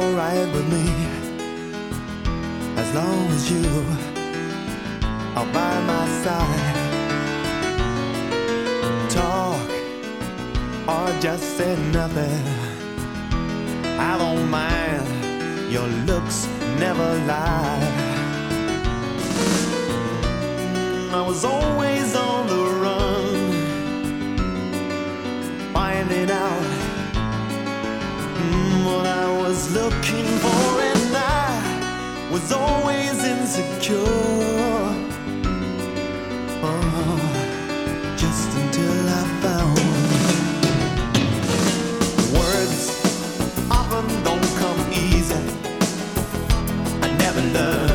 alright with me, as long as you are by my side. Talk or just say nothing, I don't mind, your looks never lie. I was always on the run, finding out what I was looking for, and I was always insecure. Oh, just until I found words often don't come easy. I never learned